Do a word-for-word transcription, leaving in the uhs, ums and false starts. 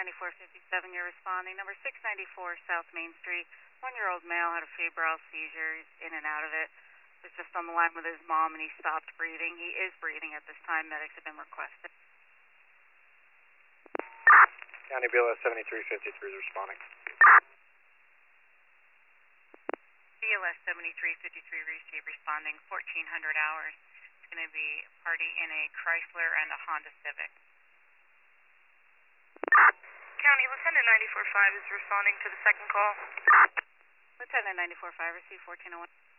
ninety-four fifty-seven, you're responding. Number six ninety-four South Main Street. One-year-old male had a febrile seizure. He's in and out of it. He was just on the line with his mom, and he stopped breathing. He is breathing at this time. Medics have been requested. County B L S seventy-three fifty-three is responding. B L S seventy-three fifty-three receive responding. fourteen hundred hours. It's going to be a party in a Chrysler and a Honda Civic. County, Lieutenant ninety-four five is responding to the second call. Lieutenant ninety-four five, receive fourteen oh one.